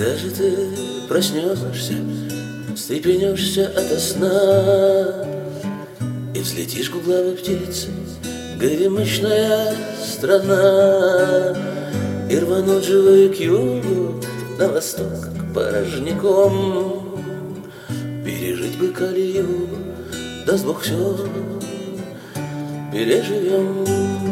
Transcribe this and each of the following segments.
Когда же ты проснешься, встрепенешься ото сна и взлетишь гуглавой птицей, горемычная страна, и рванут живые к югу, на восток к порожняком. Пережить бы колею, даст Бог, все переживем.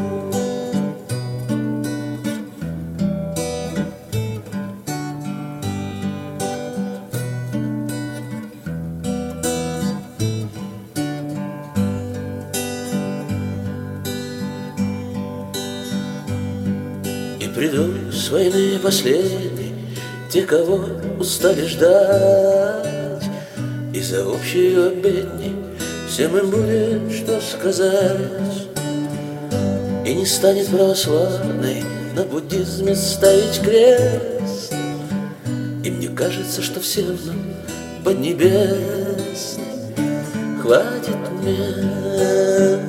И придут с войны последней те, кого устали ждать, и за общей обедней всем им будет что сказать. И не станет православной на буддизме ставить крест, и мне кажется, что всем нам поднебесной хватит мест.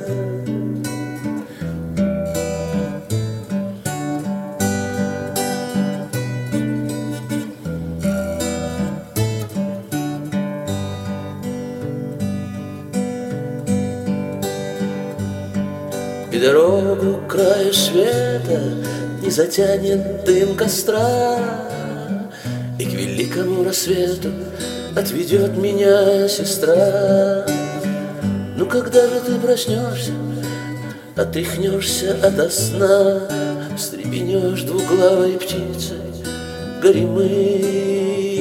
И дорогу к краю света не затянет дым костра, и к великому рассвету отведет меня сестра. Ну когда же ты проснешься, отряхнешься ото сна, встрепенешь двуглавой птицей горемычной